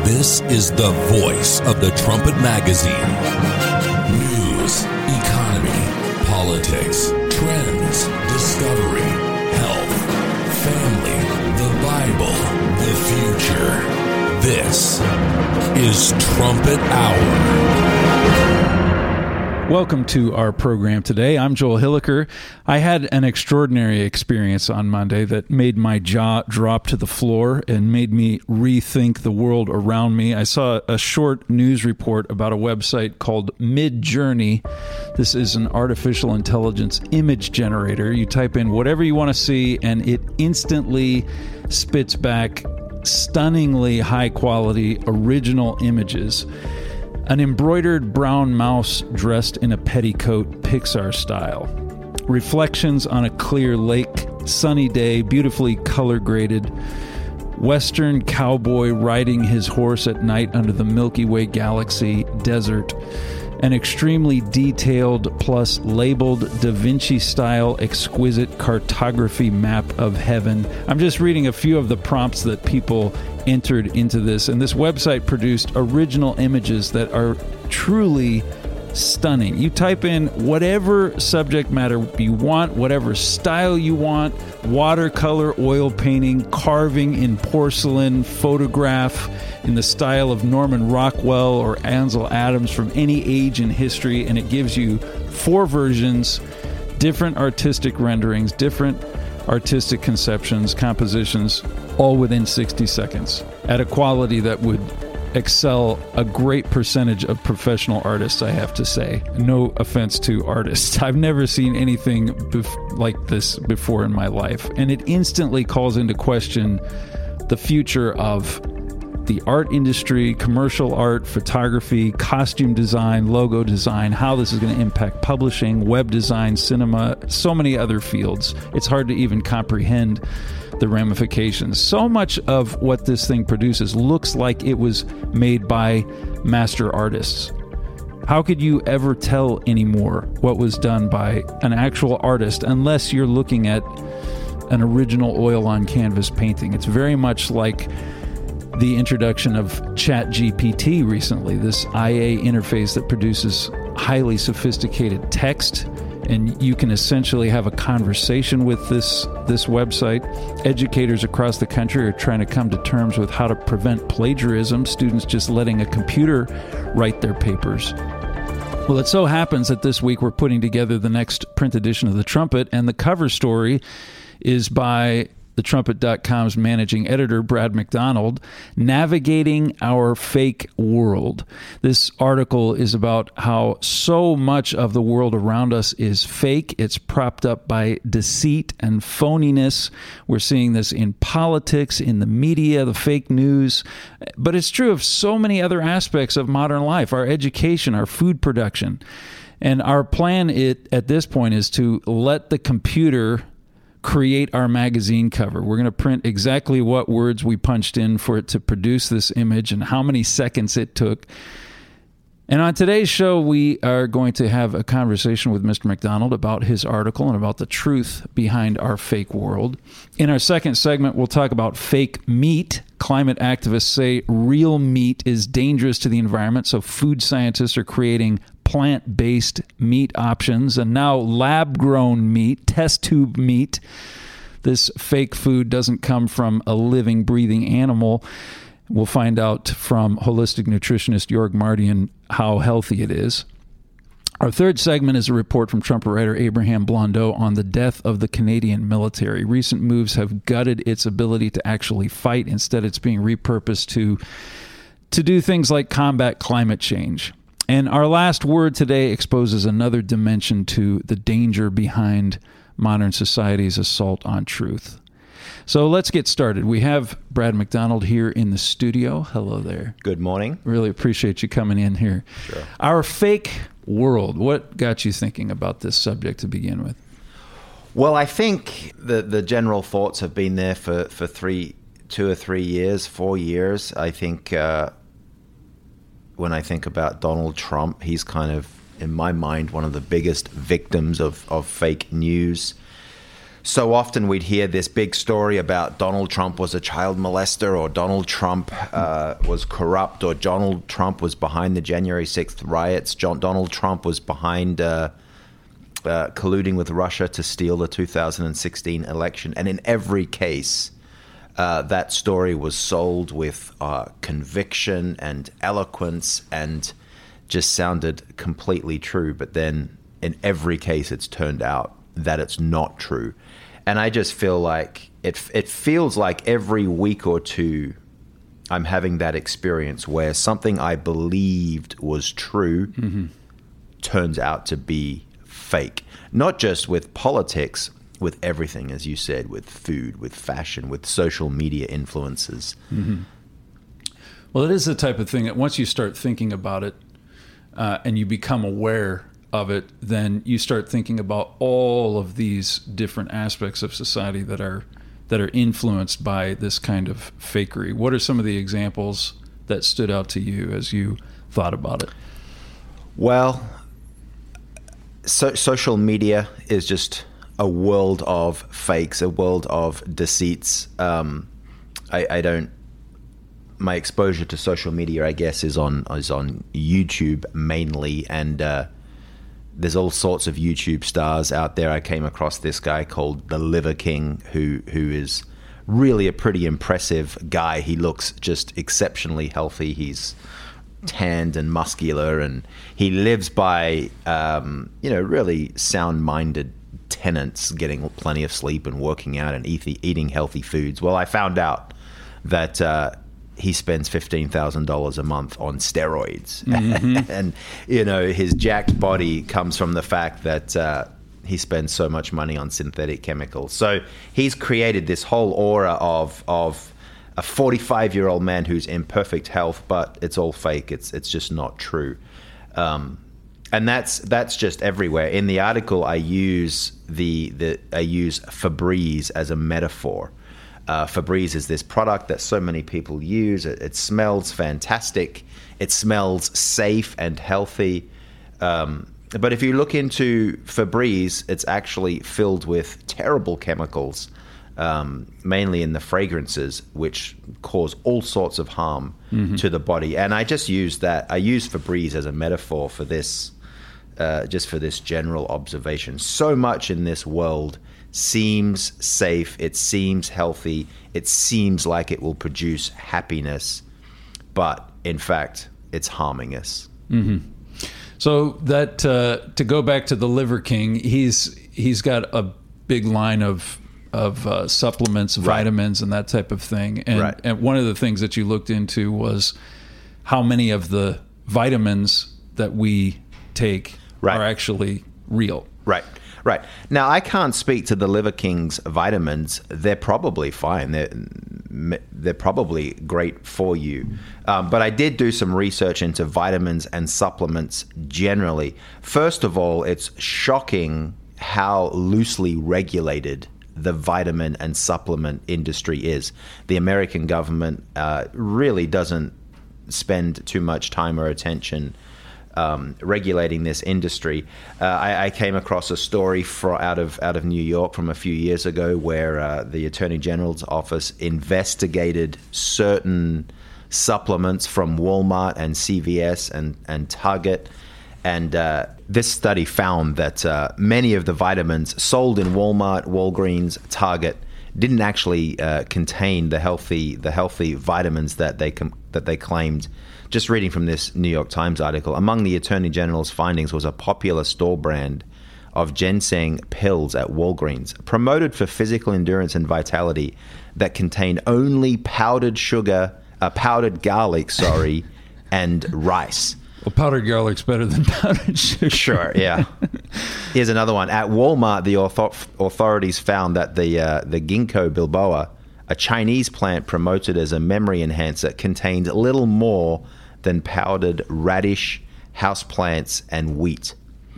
This is the voice of the Trumpet Magazine. News, economy, politics, trends, discovery, health, family, the Bible, the future. This is Trumpet Hour. Welcome to our program today. I'm Joel Hilliker. I had an extraordinary experience on Monday that made my jaw drop to the floor and made me rethink the world around me. I saw a short news report about a website called Midjourney. This is an artificial intelligence image generator. You type in whatever you want to see, and it instantly spits back stunningly high-quality original images. An embroidered brown mouse dressed in a petticoat, Pixar style. Reflections on a clear lake, sunny day, beautifully color-graded. Western cowboy riding his horse at night under the Milky Way galaxy desert. An extremely detailed plus labeled Da Vinci-style exquisite cartography map of heaven. I'm just reading a few of the prompts that people entered into this, and this website produced original images that are truly stunning. You type in whatever subject matter you want, whatever style you want, watercolor, oil painting, carving in porcelain, photograph in the style of Norman Rockwell or Ansel Adams from any age in history, and it gives you 4 versions, different artistic renderings, different artistic conceptions, compositions, all within 60 seconds at a quality that would excel a great percentage of professional artists, I have to say. No offense to artists. I've never seen anything like this before in my life. And it instantly calls into question the future of the art industry, commercial art, photography, costume design, logo design, how this is going to impact publishing, web design, cinema, so many other fields. It's hard to even comprehend the ramifications. So much of what this thing produces looks like it was made by master artists. How could you ever tell anymore what was done by an actual artist unless you're looking at an original oil on canvas painting? It's very much like the introduction of ChatGPT recently, this IA interface that produces highly sophisticated text, and you can essentially have a conversation with this website. Educators across the country are trying to come to terms with how to prevent plagiarism, students just letting a computer write their papers. Well, it so happens that this week we're putting together the next print edition of The Trumpet, and the cover story is by TheTrumpet.com's managing editor, Brad McDonald, Navigating Our Fake World. This article is about how so much of the world around us is fake. It's propped up by deceit and phoniness. We're seeing this in politics, in the media, the fake news. But it's true of so many other aspects of modern life, our education, our food production. And our plan at this point is to let the computer create our magazine cover. We're going to print exactly what words we punched in for it to produce this image and how many seconds it took. And on today's show, we are going to have a conversation with Mr. McDonald about his article and about the truth behind our fake world. In our second segment, we'll talk about fake meat. Climate activists say real meat is dangerous to the environment, so food scientists are creating plant-based meat options, and now lab-grown meat, test tube meat. This fake food doesn't come from a living, breathing animal. We'll find out from holistic nutritionist Jorg Mardian how healthy it is. Our third segment is a report from Trumpet writer Abraham Blondeau on the death of the Canadian military. Recent moves have gutted its ability to actually fight. Instead, it's being repurposed to do things like combat climate change. And our last word today exposes another dimension to the danger behind modern society's assault on truth. So let's get started. We have Brad McDonald here in the studio. Hello there. Good morning. Really appreciate you coming in here. Sure. Our fake world. What got you thinking about this subject to begin with? Well, I think the general thoughts have been there for 2 or 3 years, 4 years. I think when I think about Donald Trump, he's kind of, in my mind, one of the biggest victims of fake news. so often we'd hear this big story about Donald Trump was a child molester, or Donald Trump was corrupt, or Donald Trump was behind the January 6th riots. Donald Trump was behind colluding with Russia to steal the 2016 election. And in every case, that story was sold with conviction and eloquence and just sounded completely true. But then in every case, it's turned out that it's not true. And I just feel like it feels like every week or two I'm having that experience where something I believed was true turns out to be fake. Not just with politics, with everything, as you said, with food, with fashion, with social media influences. Well, it is the type of thing that once you start thinking about it and you become aware of it, then you start thinking about all of these different aspects of society that are influenced by this kind of fakery. What are some of the examples that stood out to you as you thought about it? Well, social media is just a world of fakes, a world of deceits. My exposure to social media, I guess, is on YouTube mainly, and there's all sorts of YouTube stars out there. I came across this guy called the Liver King, who is really a pretty impressive guy. He looks just exceptionally healthy. He's tanned and muscular, and he lives by really sound-minded tenets, getting plenty of sleep and working out and eating healthy foods. Well, I found out that he spends $15,000 a month on steroids. And, his jacked body comes from the fact that he spends so much money on synthetic chemicals. So he's created this whole aura of a 45-year-old man who's in perfect health, but it's all fake. It's just not true. And that's just everywhere. In the article, I use Febreze as a metaphor. Febreze is this product that so many people use. It smells fantastic. It smells safe and healthy. But if you look into Febreze, it's actually filled with terrible chemicals, mainly in the fragrances, which cause all sorts of harm to the body. And I just use that. I use Febreze as a metaphor for this, just for this general observation. So much in this world seems safe, it seems healthy, it seems like it will produce happiness, but in fact, it's harming us. So that to go back to the Liver King, he's got a big line of supplements, vitamins, and that type of thing. And one of the things that you looked into was how many of the vitamins that we take are actually real. Right. Now, I can't speak to the Liver King's vitamins. They're probably fine. They're probably great for you. But I did do some research into vitamins and supplements generally. First of all, it's shocking how loosely regulated the vitamin and supplement industry is. The American government really doesn't spend too much time or attention regulating this industry. I came across a story out of New York from a few years ago where the Attorney General's office investigated certain supplements from Walmart and CVS and Target. And this study found that many of the vitamins sold in Walmart, Walgreens, Target didn't actually contain the healthy vitamins that they claimed. Just reading from this New York Times article, among the Attorney General's findings was a popular store brand of ginseng pills at Walgreens, promoted for physical endurance and vitality, that contained only powdered garlic, and rice. Well, powdered garlic's better than powdered sugar. Sure, yeah. Here's another one. At Walmart, the authorities found that the ginkgo biloba, a Chinese plant promoted as a memory enhancer, contained little more than powdered radish, houseplants, and wheat.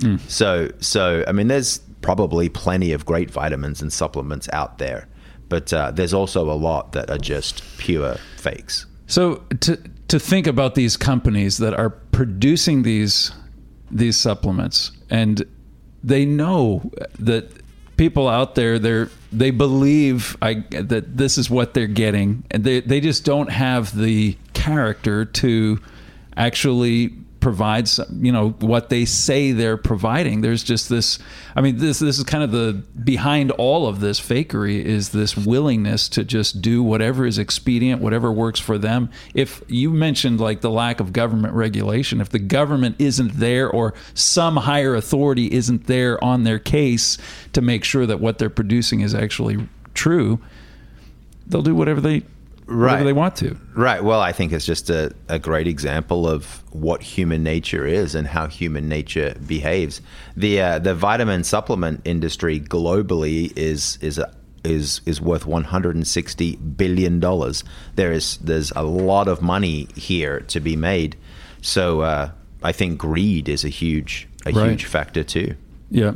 So I mean, there's probably plenty of great vitamins and supplements out there, but there's also a lot that are just pure fakes. So to think about these companies that are producing these supplements, and they know that people out there, they believe that this is what they're getting, and they just don't have the character to actually provide what they say they're providing. There's just this, this is kind of the behind all of this fakery is this willingness to just do whatever is expedient, whatever works for them. If you mentioned like the lack of government regulation, if the government isn't there or some higher authority isn't there on their case to make sure that what they're producing is actually true, they'll do whatever they want to. Right. Well, I think it's just a great example of what human nature is and how human nature behaves. The vitamin supplement industry globally is worth $160 billion. There's a lot of money here to be made. So I think greed is a huge factor too. Yeah.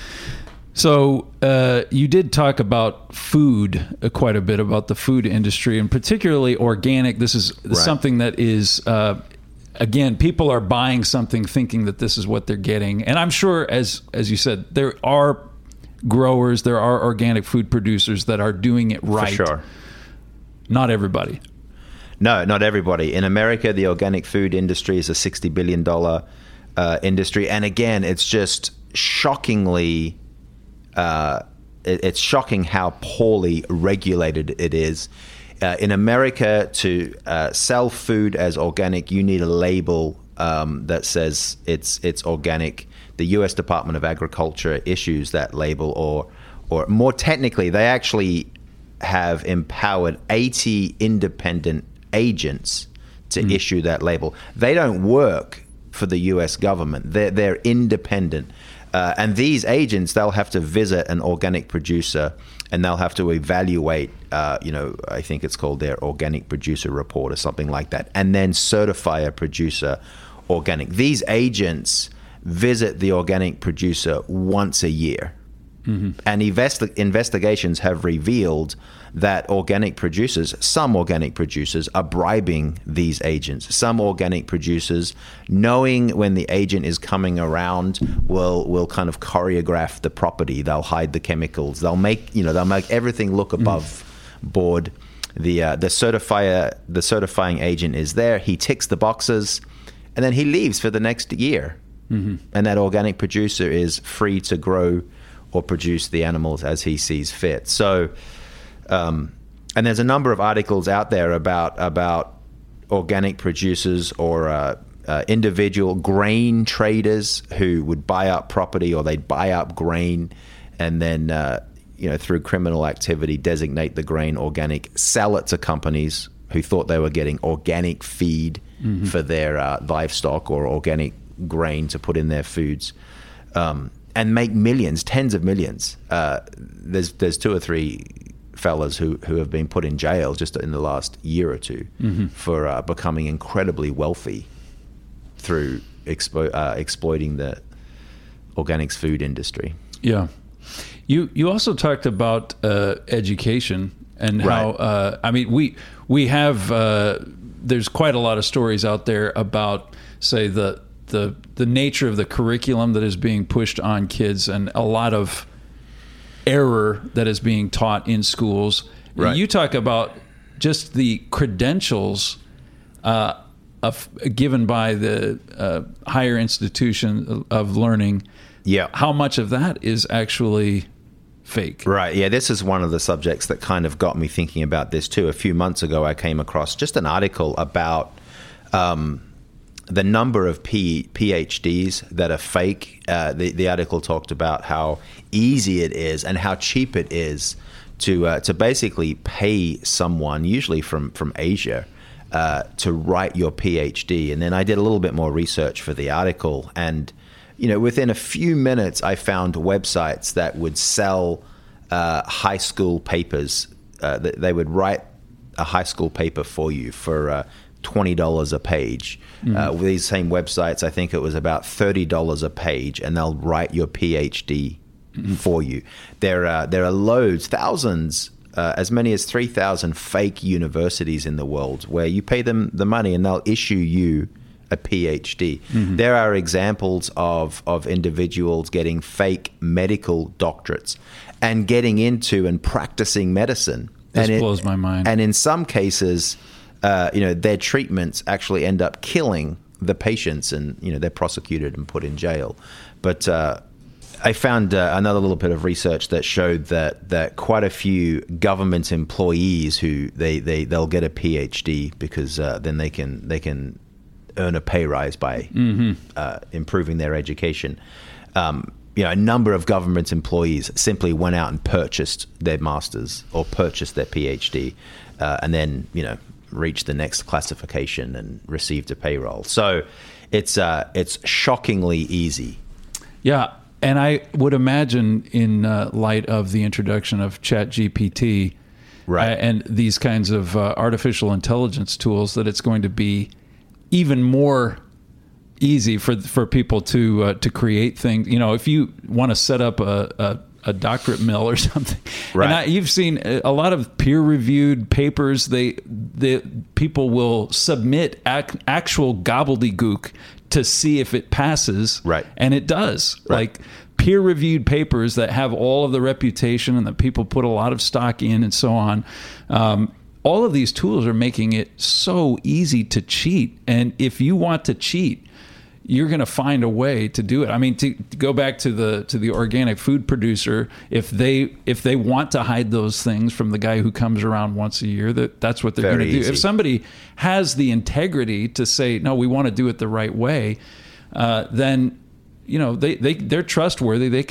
So you did talk about food quite a bit, about the food industry, and particularly organic. This is something that is, again, people are buying something thinking that this is what they're getting. And I'm sure, as you said, there are growers, there are organic food producers that are doing it right. For sure. Not everybody. No, not everybody. In America, the organic food industry is a $60 billion industry. And again, it's just shockingly... it's shocking how poorly regulated it is. In America, to sell food as organic, you need a label that says it's organic. The U.S. Department of Agriculture issues that label, or more technically, they actually have empowered 80 independent agents to issue that label. They don't work for the U.S. government. They're independent. And these agents, they'll have to visit an organic producer and they'll have to evaluate, I think it's called their organic producer report or something like that, and then certify a producer organic. These agents visit the organic producer once a year. Mm-hmm. And investigations have revealed that some organic producers are bribing these agents. Some organic producers, knowing when the agent is coming around, will kind of choreograph the property. They'll hide the chemicals. They'll make everything look above board. The certifying agent is there. He ticks the boxes, and then he leaves for the next year. Mm-hmm. And that organic producer is free to grow or produce the animals as he sees fit. So, and there's a number of articles out there about organic producers or individual grain traders who would buy up property, or they'd buy up grain and then, through criminal activity, designate the grain organic, sell it to companies who thought they were getting organic feed for their livestock or organic grain to put in their foods. And make millions, tens of millions. There's 2 or 3 fellas who have been put in jail just in the last year or two for becoming incredibly wealthy through exploiting the organics food industry. Yeah. You also talked about education and how we have there's quite a lot of stories out there about, say, the nature of the curriculum that is being pushed on kids, and a lot of error that is being taught in schools. Right. You talk about just the credentials given by the higher institution of learning. Yeah. How much of that is actually fake? Right. Yeah, this is one of the subjects that kind of got me thinking about this too. A few months ago, I came across just an article about the number of PhDs that are fake. The article talked about how easy it is and how cheap it is to basically pay someone, usually from Asia, to write your PhD. And then I did a little bit more research for the article, and within a few minutes, I found websites that would sell high school papers. They would write a high school paper for you for $20 a page. With these same websites, I think it was about $30 a page, and they'll write your PhD for you. There are loads, thousands, as many as 3,000 fake universities in the world where you pay them the money and they'll issue you a PhD. There are examples of individuals getting fake medical doctorates and getting into and practicing medicine. This blows my mind. And in some cases, their treatments actually end up killing the patients, and they're prosecuted and put in jail. But I found another little bit of research that showed that quite a few government employees who they'll get a PhD because then they can earn a pay rise by improving their education. A number of government employees simply went out and purchased their masters or purchased their PhD, and then reached the next classification and received a payroll. So it's shockingly easy. Yeah. And I would imagine in light of the introduction of ChatGPT and these kinds of artificial intelligence tools, that it's going to be even more easy for people to create things. If you want to set up a doctorate mill or something, and you've seen a lot of peer-reviewed papers. The people will submit actual gobbledygook to see if it passes, and it does. Like peer-reviewed papers that have all of the reputation and that people put a lot of stock in and so on. All of these tools are making it so easy to cheat. And if you want to cheat, you're going to find a way to do it. I mean, to go back to the organic food producer, if they want to hide those things from the guy who comes around once a year, that's what they're going to do. If somebody has the integrity to say, no, we want to do it the right way, then they're trustworthy. They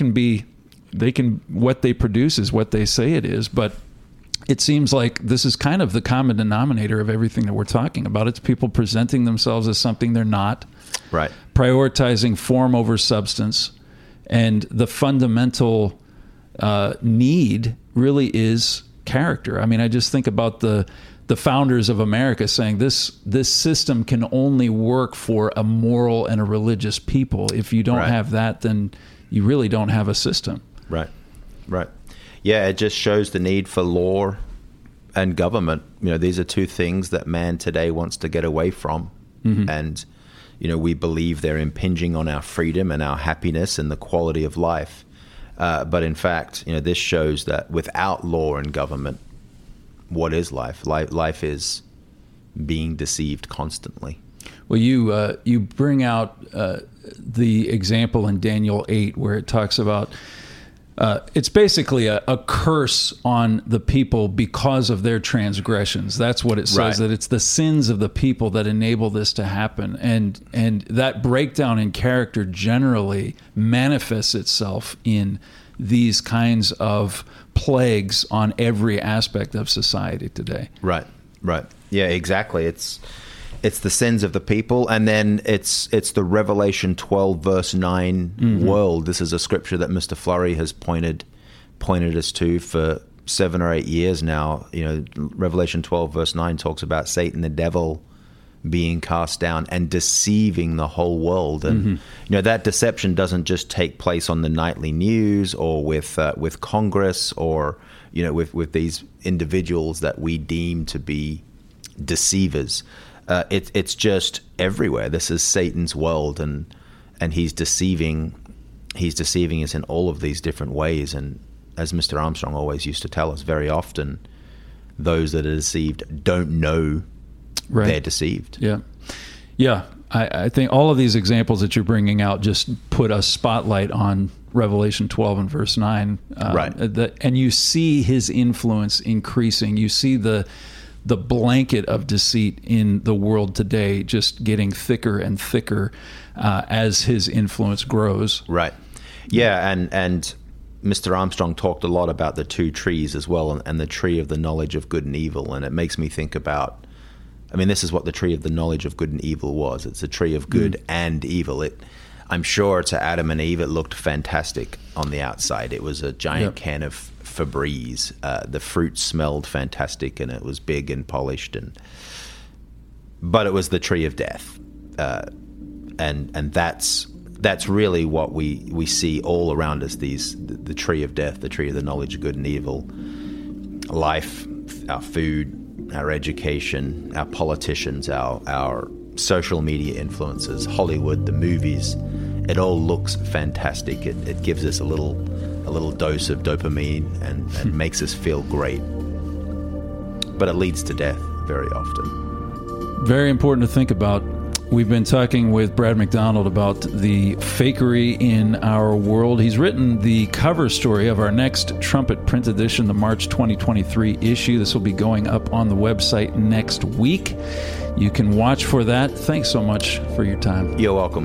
can what they produce is what they say it is. But it seems like this is kind of the common denominator of everything that we're talking about. It's people presenting themselves as something they're not. Right. Prioritizing form over substance. And the fundamental need really is character. I mean, I just think about the founders of America saying this system can only work for a moral and a religious people. If you don't have that, then you really don't have a system. Right. Yeah, it just shows the need for law and government. These are two things that man today wants to get away from. And we believe they're impinging on our freedom and our happiness and the quality of life. But in fact, this shows that without law and government, what is life? Life is being deceived constantly. Well, you bring out the example in Daniel 8 where it talks about it's basically a curse on the people because of their transgressions. That's what it says, that it's the sins of the people that enable this to happen. And that breakdown in character generally manifests itself in these kinds of plagues on every aspect of society today. Right. Yeah, exactly. It's the sins of the people, and then it's the Revelation 12 verse 9 world. This is a scripture that Mr. Flurry has pointed us to for 7 or 8 years now. Revelation 12 verse 9 talks about Satan, the devil, being cast down and deceiving the whole world. And that deception doesn't just take place on the nightly news or with Congress or with these individuals that we deem to be deceivers. It's just everywhere. This is Satan's world, and he's deceiving us in all of these different ways. And as Mr. Armstrong always used to tell us, very often those that are deceived don't know they're deceived. Yeah. I think all of these examples that you're bringing out just put a spotlight on Revelation 12 and verse 9. And you see his influence increasing. You see the blanket of deceit in the world today just getting thicker and thicker as his influence grows. Right. Yeah, and Mr. Armstrong talked a lot about the two trees as well, and the tree of the knowledge of good and evil. And it makes me think about, this is what the tree of the knowledge of good and evil was. It's a tree of good and evil. I'm sure to Adam and Eve, it looked fantastic on the outside. It was a giant can of Febreze. The fruit smelled fantastic, and it was big and polished, but it was the tree of death, and that's really what we see all around us. The tree of death, the tree of the knowledge of good and evil, life, our food, our education, our politicians, our social media influencers, Hollywood, the movies, it all looks fantastic. It gives us a little dose of dopamine and makes us feel great. But it leads to death very often. Very important to think about. We've been talking with Brad McDonald about the fakery in our world. He's written the cover story of our next Trumpet print edition, the March 2023 issue. This will be going up on the website next week. You can watch for that. Thanks so much for your time. You're welcome.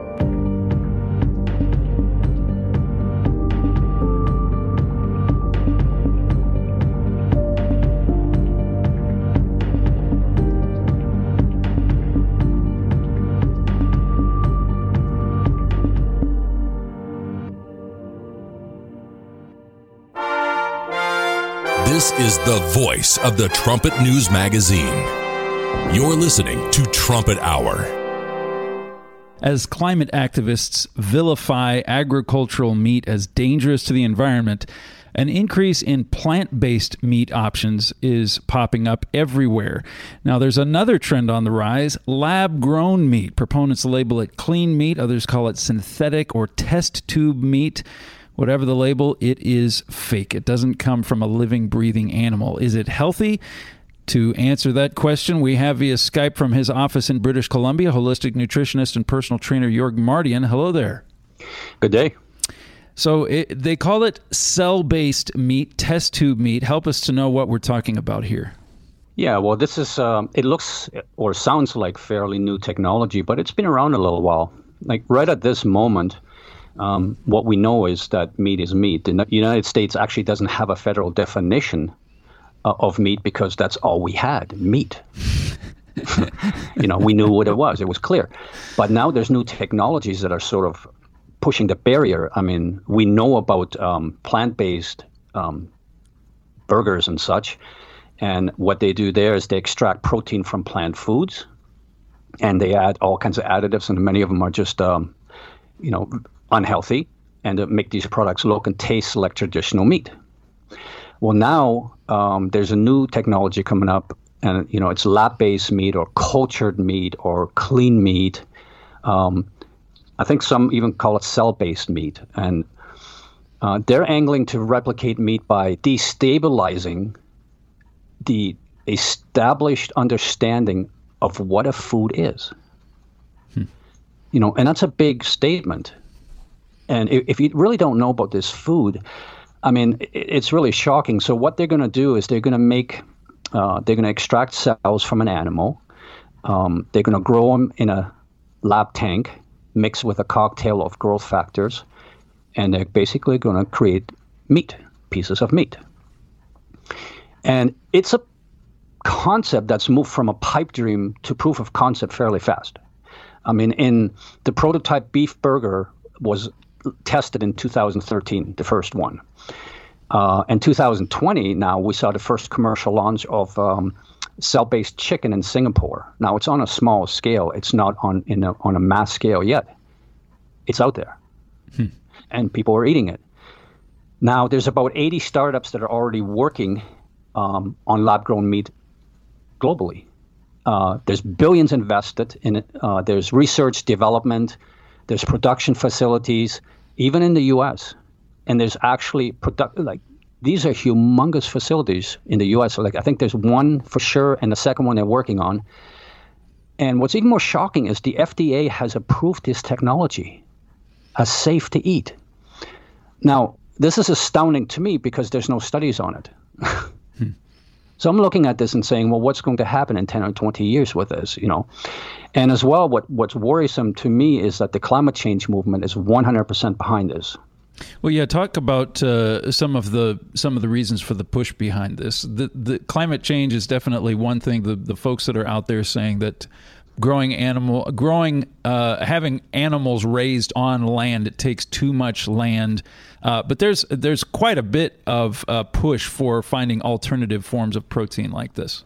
This is the voice of the Trumpet News Magazine. You're listening to Trumpet Hour. As climate activists vilify agricultural meat as dangerous to the environment, an increase in plant-based meat options is popping up everywhere. Now, there's another trend on the rise, lab-grown meat. Proponents label it clean meat. Others call it synthetic or test tube meat. Whatever the label, it is fake. It doesn't come from a living, breathing animal. Is it healthy? To answer that question, we have via Skype from his office in British Columbia, holistic nutritionist and personal trainer Jörg Mardian. Hello there. Good day. So they call it cell-based meat, test tube meat. Help us to know what we're talking about here. Yeah, well, this is, it looks or sounds like fairly new technology, but it's been around a little while. Like right at this moment, what we know is that meat is meat. The United States actually doesn't have a federal definition of meat because that's all we had, meat. We knew what it was. It was clear. But now there's new technologies that are sort of pushing the barrier. I mean, we know about plant-based burgers and such. And what they do there is they extract protein from plant foods, and they add all kinds of additives, and many of them are just, unhealthy, and to make these products look and taste like traditional meat. Well, now there's a new technology coming up, and it's lab-based meat or cultured meat or clean meat. I think some even call it cell-based meat, and they're angling to replicate meat by destabilizing the established understanding of what a food is. And that's a big statement. And if you really don't know about this food, I mean, it's really shocking. So what they're going to do is they're going to extract cells from an animal. They're going to grow them in a lab tank, mixed with a cocktail of growth factors, and they're basically going to create meat, pieces of meat. And it's a concept that's moved from a pipe dream to proof of concept fairly fast. I mean, in the prototype beef burger was tested in 2013, the first one. In 2020, now we saw the first commercial launch of cell-based chicken in Singapore. Now it's on a small scale; it's not on a mass scale yet. It's out there, and people are eating it. Now there's about 80 startups that are already working on lab-grown meat globally. There's billions invested in it. There's research, development. There's production facilities, even in the U.S. And there's actually these are humongous facilities in the U.S. So I think there's one for sure, and the second one they're working on. And what's even more shocking is the FDA has approved this technology as safe to eat. Now, this is astounding to me because there's no studies on it. So I'm looking at this and saying, well, what's going to happen in 10 or 20 years with this, And as well, what's worrisome to me is that the climate change movement is 100% behind this. Well, yeah, talk about some of the reasons for the push behind this. The climate change is definitely one thing. The folks that are out there saying that having animals raised on land, it takes too much land. But there's quite a bit of push for finding alternative forms of protein like this.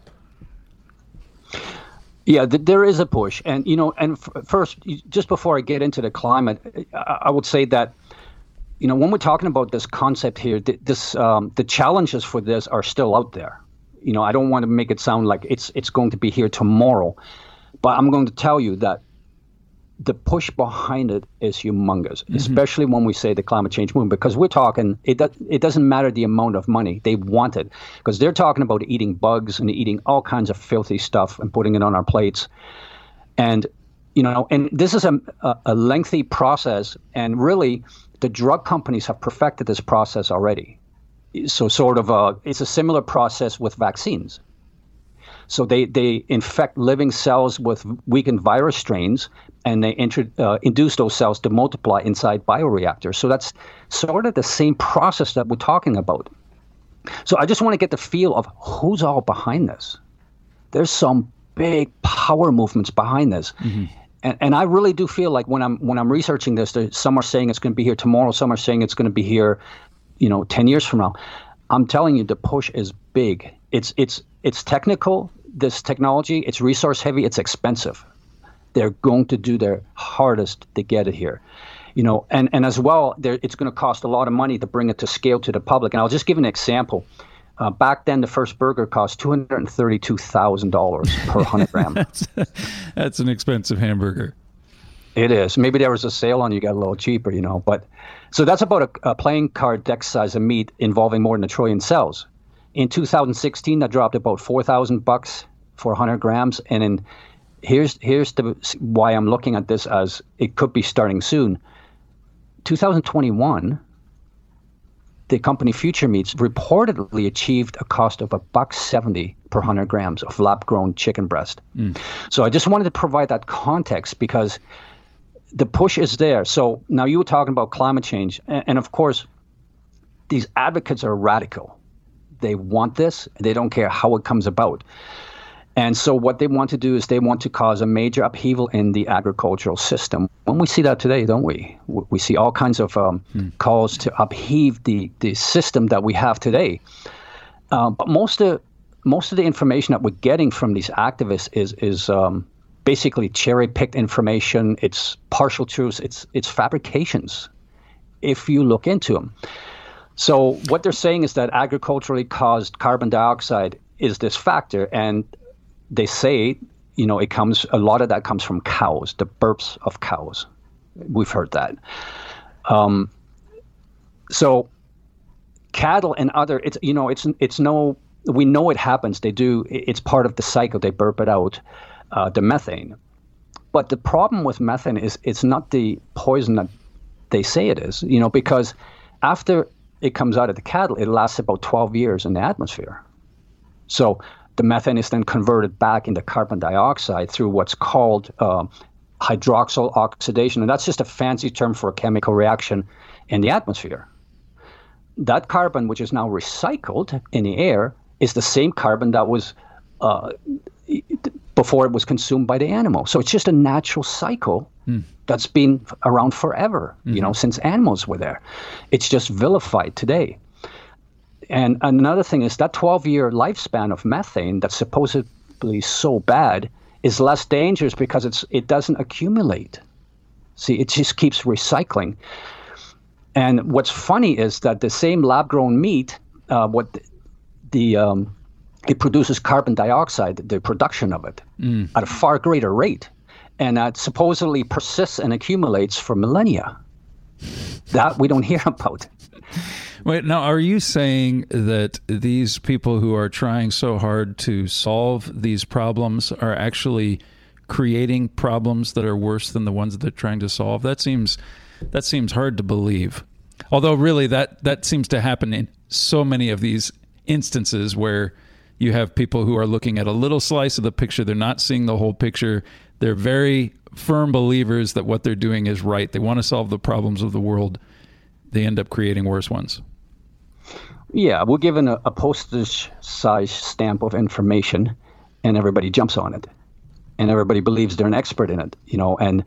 Yeah, there is a push. And, first, just before I get into the climate, I would say that, when we're talking about this concept here, the challenges for this are still out there. I don't want to make it sound like it's going to be here tomorrow, but I'm going to tell you that the push behind it is humongous, especially when we say the climate change movement, because we're talking, it doesn't matter the amount of money, they want it, because they're talking about eating bugs and eating all kinds of filthy stuff and putting it on our plates. And, and this is a lengthy process, and really the drug companies have perfected this process already. So it's a similar process with vaccines. So they infect living cells with weakened virus strains, and they induce those cells to multiply inside bioreactors. So that's sort of the same process that we're talking about. So I just want to get the feel of who's all behind this. There's some big power movements behind this. And I really do feel like when I'm researching this, some are saying it's going to be here tomorrow, some are saying it's going to be here, 10 years from now. I'm telling you, the push is big. It's technical, this technology, it's resource heavy, it's expensive. They're going to do their hardest to get it here. And as well, it's going to cost a lot of money to bring it to scale to the public. And I'll just give an example. Back then, the first burger cost $232,000 per 100 gram. That's an expensive hamburger. It is. Maybe there was a sale on, you got a little cheaper, But so that's about a playing card deck size of meat involving more than 1 trillion cells. In 2016, that dropped about $4,000 for 100 grams. And here's why I'm looking at this as it could be starting soon. 2021, the company Future Meats reportedly achieved a cost of $1.70 per 100 grams of lab-grown chicken breast. So I just wanted to provide that context because the push is there. So now you were talking about climate change, and of course, these advocates are radical. They want this. They don't care how it comes about. And so what they want to do is they want to cause a major upheaval in the agricultural system. And we see that today, don't we? We see all kinds of calls to upheave the system that we have today. But most of the information that we're getting from these activists is basically cherry-picked information. It's partial truths. It's fabrications, if you look into them. So what they're saying is that agriculturally caused carbon dioxide is this factor, and they say, a lot of that comes from cows, the burps of cows. We've heard that. So cattle and other, we know it happens. They do. It's part of the cycle. They burp it out, the methane. But the problem with methane is it's not the poison that they say it is, because after it comes out of the cattle, it lasts about 12 years in the atmosphere. So the methane is then converted back into carbon dioxide through what's called hydroxyl oxidation. And that's just a fancy term for a chemical reaction in the atmosphere. That carbon, which is now recycled in the air, is the same carbon that was before it was consumed by the animal. So it's just a natural cycle that's been around forever, since animals were there. It's just vilified today. And another thing is that 12-year lifespan of methane that's supposedly so bad is less dangerous because it doesn't accumulate. See, it just keeps recycling. And what's funny is that the same lab-grown meat, it produces carbon dioxide, the production of it, at a far greater rate. And that supposedly persists and accumulates for millennia. That we don't hear about. Wait, now, are you saying that these people who are trying so hard to solve these problems are actually creating problems that are worse than the ones that they're trying to solve? That seems hard to believe. Although really that seems to happen in so many of these instances where you have people who are looking at a little slice of the picture. They're not seeing the whole picture. They're very firm believers that what they're doing is right. They want to solve the problems of the world. They end up creating worse ones. Yeah, we're given a postage-size stamp of information, and everybody jumps on it. And everybody believes they're an expert in it, and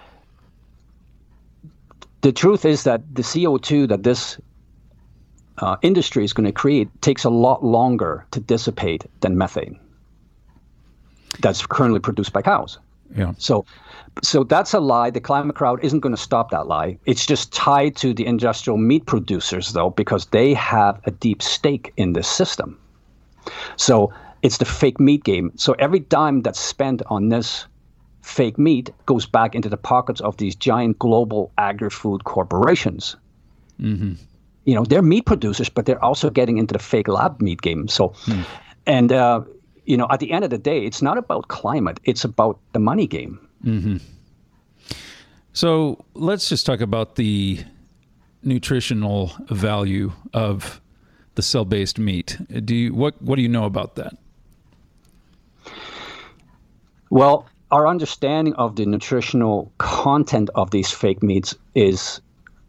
the truth is that the CO2 that this industry is going to create takes a lot longer to dissipate than methane that's currently produced by cows. Yeah. So that's a lie. The climate crowd isn't going to stop that lie. It's just tied to the industrial meat producers, though, because they have a deep stake in this system. So it's the fake meat game. So every dime that's spent on this fake meat goes back into the pockets of these giant global agri-food corporations. Mm-hmm. You know, they're meat producers, but they're also getting into the fake lab meat game. So, and you know, at the end of the day, it's not about climate; it's about the money game. Mm-hmm. So let's just talk about the nutritional value of the cell-based meat. What do you know about that? Well, our understanding of the nutritional content of these fake meats is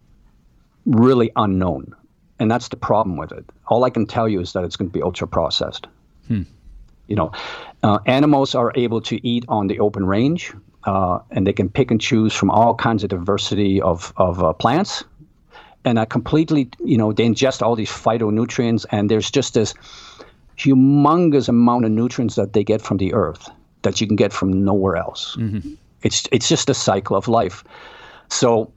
really unknown. And that's the problem with it. All I can tell you is that it's going to be ultra processed. You know, animals are able to eat on the open range, and they can pick and choose from all kinds of diversity of plants. And completely, you know, they ingest all these phytonutrients, and there's just this humongous amount of nutrients that they get from the earth that you can get from nowhere else. Mm-hmm. It's just a cycle of life. So,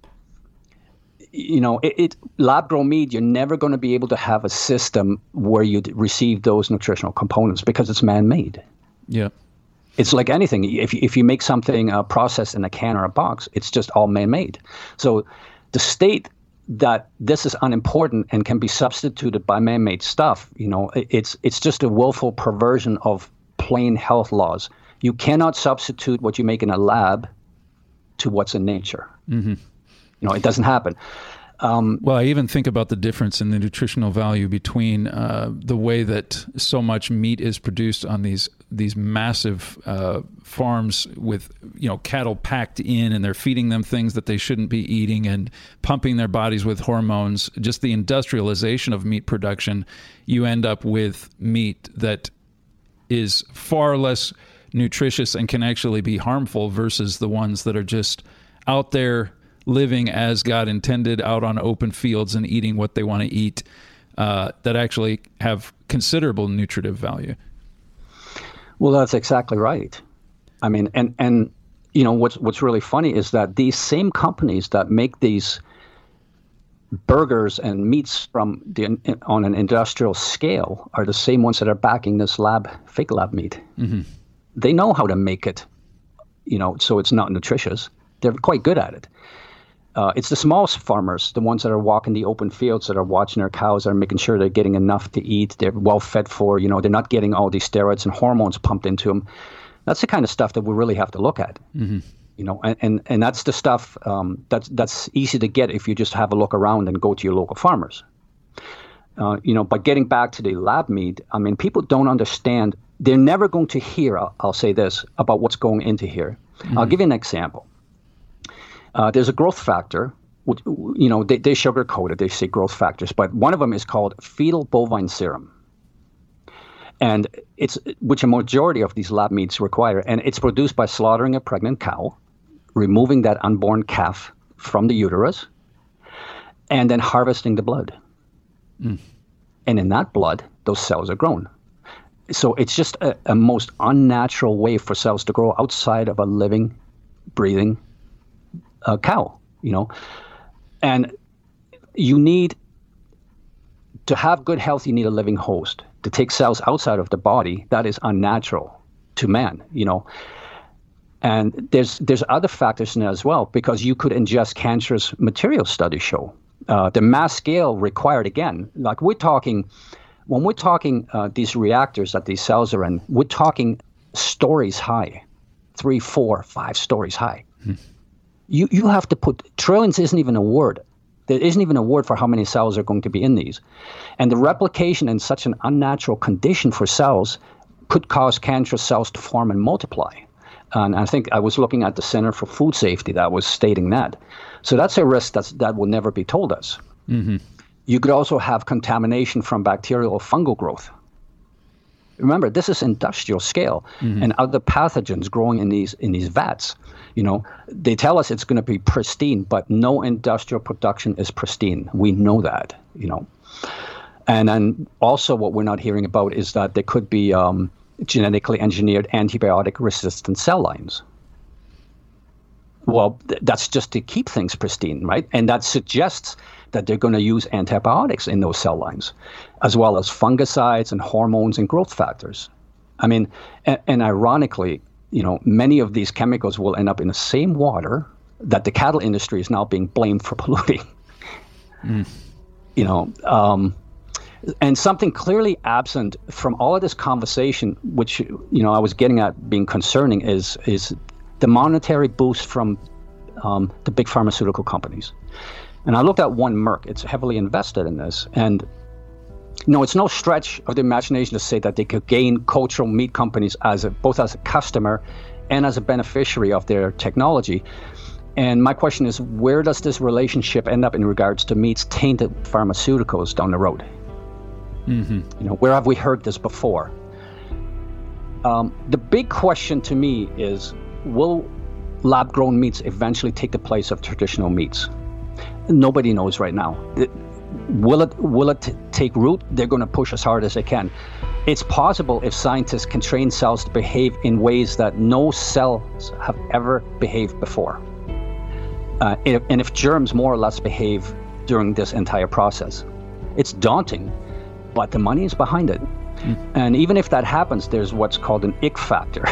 you know, lab-grown meat, you're never going to be able to have a system where you receive those nutritional components because it's man-made. Yeah. It's like anything. If you make something processed in a can or a box, it's just all man-made. So the state that this is unimportant and can be substituted by man-made stuff, you know, it's just a willful perversion of plain health laws. You cannot substitute what you make in a lab to what's in nature. Mm-hmm. You know, it doesn't happen. Well, I even think about the difference in the nutritional value between the way that so much meat is produced on these massive farms with, you know, cattle packed in, and they're feeding them things that they shouldn't be eating and pumping their bodies with hormones. Just the industrialization of meat production, you end up with meat that is far less nutritious and can actually be harmful versus the ones that are just out there living as God intended, out on open fields and eating what they want to eat, that actually have considerable nutritive value. Well, that's exactly right. I mean, and you know, what's really funny is that these same companies that make these burgers and meats on an industrial scale are the same ones that are backing this fake lab meat. Mm-hmm. They know how to make it, you know, so it's not nutritious. They're quite good at it. It's the small farmers, the ones that are walking the open fields, that are watching their cows, that are making sure they're getting enough to eat, they're well fed for, you know, they're not getting all these steroids and hormones pumped into them. That's the kind of stuff that we really have to look at. Mm-hmm. You know, and that's the stuff that's easy to get if you just have a look around and go to your local farmers. You know, but getting back to the lab meat, I mean, people don't understand. They're never going to hear, I'll say this, about what's going into here. Mm-hmm. I'll give you an example. There's a growth factor. You know, they sugarcoat it. They say growth factors, but one of them is called fetal bovine serum. And which a majority of these lab meats require. And it's produced by slaughtering a pregnant cow, removing that unborn calf from the uterus, and then harvesting the blood. Mm. And in that blood, those cells are grown. So it's just a most unnatural way for cells to grow outside of a living, breathing cow, you know. And you need to have good health, you need a living host. To take cells outside of the body, that is unnatural to man, you know. And there's other factors in it as well, because you could ingest cancerous material, studies show. The mass scale required, again, like when we're talking these reactors that these cells are in, we're talking stories high, 3, 4, 5 stories high. Hmm. You have to put, trillions isn't even a word. There isn't even a word for how many cells are going to be in these. And the replication in such an unnatural condition for cells could cause cancerous cells to form and multiply. And I think I was looking at the Center for Food Safety that was stating that. So that's a risk that will never be told us. Mm-hmm. You could also have contamination from bacterial or fungal growth. Remember, this is industrial scale, mm-hmm. and other pathogens growing in these vats. You know, they tell us it's going to be pristine, but no industrial production is pristine. We know that, you know. And then also what we're not hearing about is that there could be genetically engineered antibiotic-resistant cell lines. Well, that's just to keep things pristine, right? And that suggests that they're going to use antibiotics in those cell lines, as well as fungicides and hormones and growth factors. I mean, and ironically, many of these chemicals will end up in the same water that the cattle industry is now being blamed for polluting. And something clearly absent from all of this conversation, which I was getting at being concerning, is the monetary boost from the big pharmaceutical companies. And I looked at one Merck. It's heavily invested in this, and it's no stretch of the imagination to say that they could gain cultural meat companies both as a customer and as a beneficiary of their technology. And my question is, where does this relationship end up in regards to meat's tainted pharmaceuticals down the road? Where have we heard this before? The big question to me is, will lab-grown meats eventually take the place of traditional meats? Nobody knows right now. Will it take root? They're going to push as hard as they can. It's possible if scientists can train cells to behave in ways that no cells have ever behaved before. And if germs more or less behave during this entire process. It's daunting, but the money is behind it. And even if that happens, there's what's called an ick factor.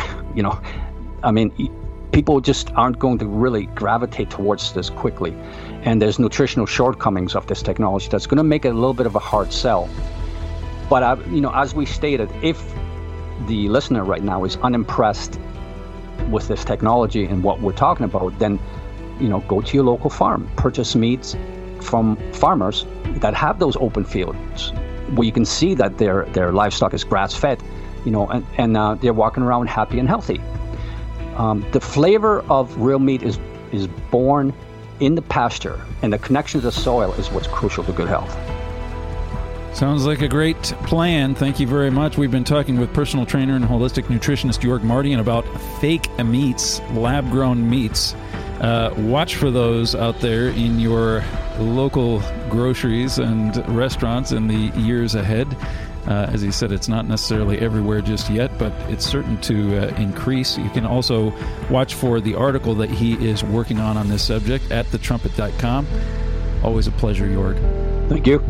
People just aren't going to really gravitate towards this quickly. And there's nutritional shortcomings of this technology that's going to make it a little bit of a hard sell. But, as we stated, if the listener right now is unimpressed with this technology and what we're talking about, then, go to your local farm, purchase meats from farmers that have those open fields where you can see that their livestock is grass-fed, and they're walking around happy and healthy. The flavor of real meat is born in the pasture, and the connection to the soil is what's crucial to good health. Sounds like a great plan. Thank you very much. We've been talking with personal trainer and holistic nutritionist Jörg Martin about fake meats, lab-grown meats. Watch for those out there in your local groceries and restaurants in the years ahead. As he said, it's not necessarily everywhere just yet, but it's certain to increase. You can also watch for the article that he is working on this subject at thetrumpet.com. Always a pleasure, Jörg. Thank you.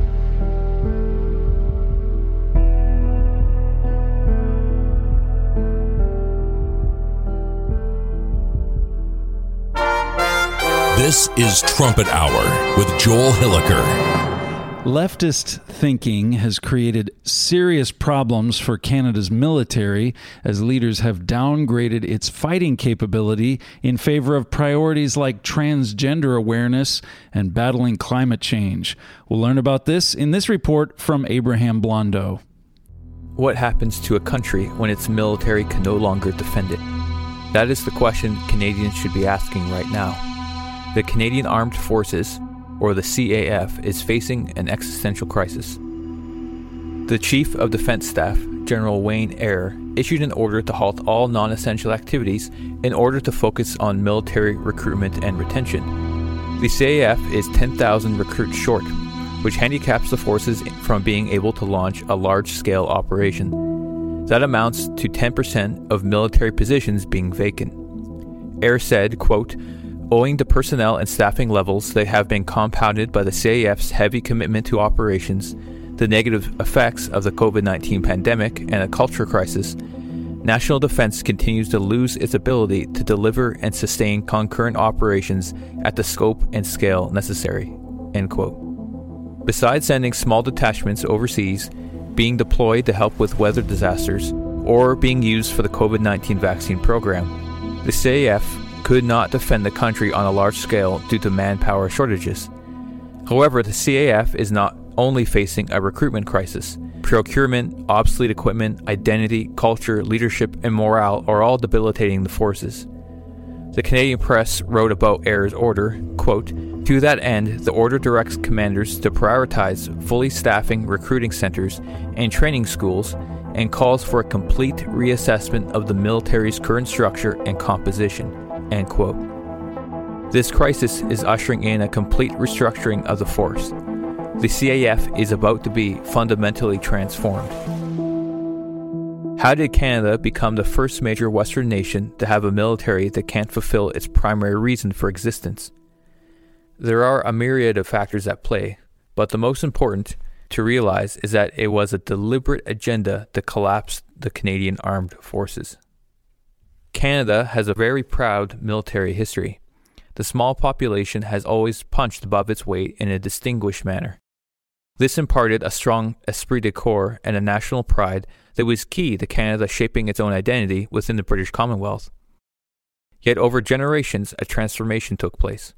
This is Trumpet Hour with Joel Hilliker. Leftist thinking has created serious problems for Canada's military as leaders have downgraded its fighting capability in favor of priorities like transgender awareness and battling climate change. We'll learn about this in this report from Abraham Blondeau. What happens to a country when its military can no longer defend it? That is the question Canadians should be asking right now. The Canadian Armed Forces, or the CAF, is facing an existential crisis. The Chief of Defense Staff, General Wayne Eyre, issued an order to halt all non-essential activities in order to focus on military recruitment and retention. The CAF is 10,000 recruits short, which handicaps the forces from being able to launch a large-scale operation. That amounts to 10% of military positions being vacant. Eyre said, quote, "Owing to personnel and staffing levels that have been compounded by the CAF's heavy commitment to operations, the negative effects of the COVID-19 pandemic, and a culture crisis, national defense continues to lose its ability to deliver and sustain concurrent operations at the scope and scale necessary." End quote. Besides sending small detachments overseas, being deployed to help with weather disasters, or being used for the COVID-19 vaccine program, the CAF could not defend the country on a large scale due to manpower shortages. However, the CAF is not only facing a recruitment crisis. Procurement, obsolete equipment, identity, culture, leadership, and morale are all debilitating the forces. The Canadian press wrote about Eyre's order, quote, "To that end, the order directs commanders to prioritize fully staffing recruiting centers and training schools and calls for a complete reassessment of the military's current structure and composition." End quote. This crisis is ushering in a complete restructuring of the force. The CAF is about to be fundamentally transformed. How did Canada become the first major Western nation to have a military that can't fulfill its primary reason for existence? There are a myriad of factors at play, but the most important to realize is that it was a deliberate agenda to collapse the Canadian Armed Forces. Canada has a very proud military history. The small population has always punched above its weight in a distinguished manner. This imparted a strong esprit de corps and a national pride that was key to Canada shaping its own identity within the British Commonwealth. Yet over generations, a transformation took place.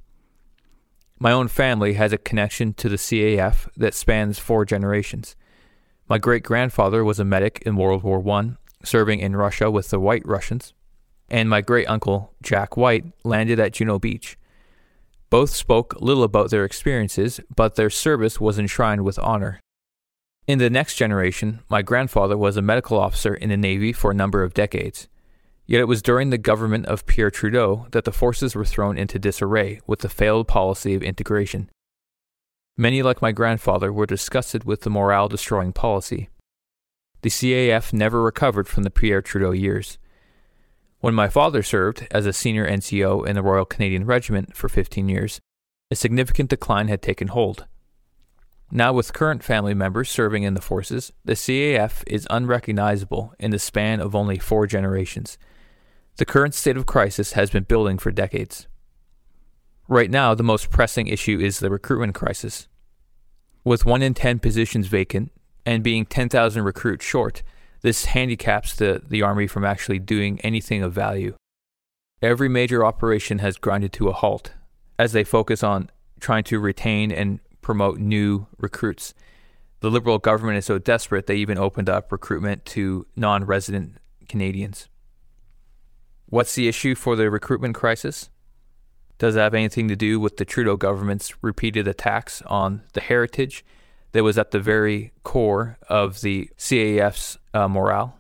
My own family has a connection to the CAF that spans 4 generations. My great-grandfather was a medic in World War I, serving in Russia with the White Russians, and my great-uncle, Jack White, landed at Juno Beach. Both spoke little about their experiences, but their service was enshrined with honor. In the next generation, my grandfather was a medical officer in the Navy for a number of decades. Yet it was during the government of Pierre Trudeau that the forces were thrown into disarray with the failed policy of integration. Many, like my grandfather, were disgusted with the morale-destroying policy. The CAF never recovered from the Pierre Trudeau years. When my father served as a senior NCO in the Royal Canadian Regiment for 15 years, a significant decline had taken hold. Now, with current family members serving in the forces, the CAF is unrecognizable in the span of only 4 generations. The current state of crisis has been building for decades. Right now, the most pressing issue is the recruitment crisis. With 1 in 10 positions vacant and being 10,000 recruits short, this handicaps the Army from actually doing anything of value. Every major operation has grinded to a halt as they focus on trying to retain and promote new recruits. The Liberal government is so desperate they even opened up recruitment to non-resident Canadians. What's the issue for the recruitment crisis? Does it have anything to do with the Trudeau government's repeated attacks on the heritage that was at the very core of the CAF's morale?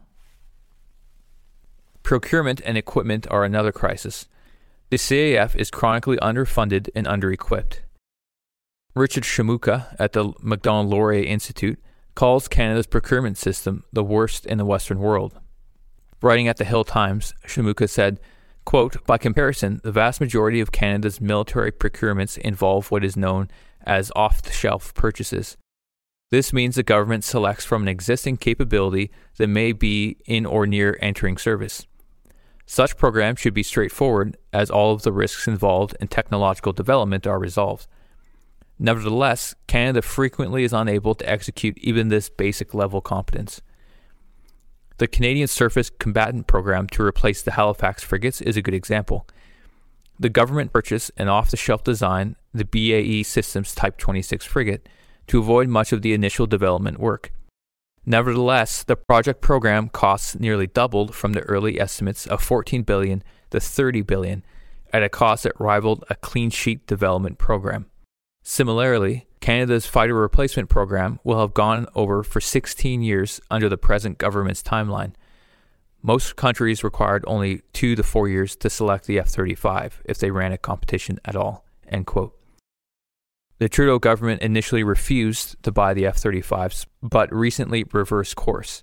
Procurement and equipment are another crisis. The CAF is chronically underfunded and under-equipped. Richard Shamuka at the Macdonald-Laurier Institute calls Canada's procurement system the worst in the Western world. Writing at the Hill Times, Shamuka said, quote, "By comparison, the vast majority of Canada's military procurements involve what is known as off-the-shelf purchases. This means the government selects from an existing capability that may be in or near entering service. Such programs should be straightforward, as all of the risks involved in technological development are resolved. Nevertheless, Canada frequently is unable to execute even this basic level competence. The Canadian Surface Combatant Program to replace the Halifax frigates is a good example. The government purchased an off-the-shelf design, the BAE Systems Type 26 frigate, to avoid much of the initial development work. Nevertheless, the project program costs nearly doubled from the early estimates of $14 billion to $30 billion, at a cost that rivaled a clean sheet development program. Similarly, Canada's fighter replacement program will have gone over for 16 years under the present government's timeline. Most countries required only 2 to 4 years to select the F-35 if they ran a competition at all." End quote. The Trudeau government initially refused to buy the F-35s, but recently reversed course.